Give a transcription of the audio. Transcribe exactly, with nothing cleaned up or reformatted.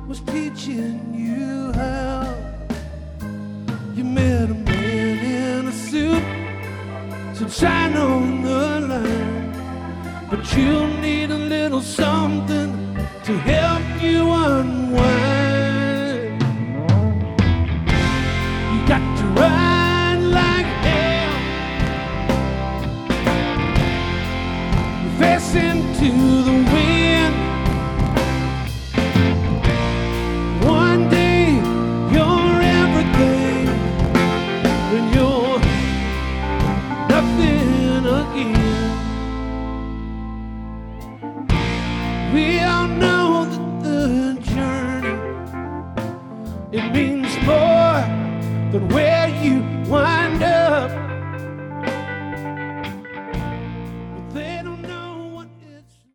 was teaching you how. You met a man in a suit, some shine on the line, but you'll need a little something to help you unwind. You got to ride like hell, you face into the wind. One day you're everything, then you're nothing again. We all know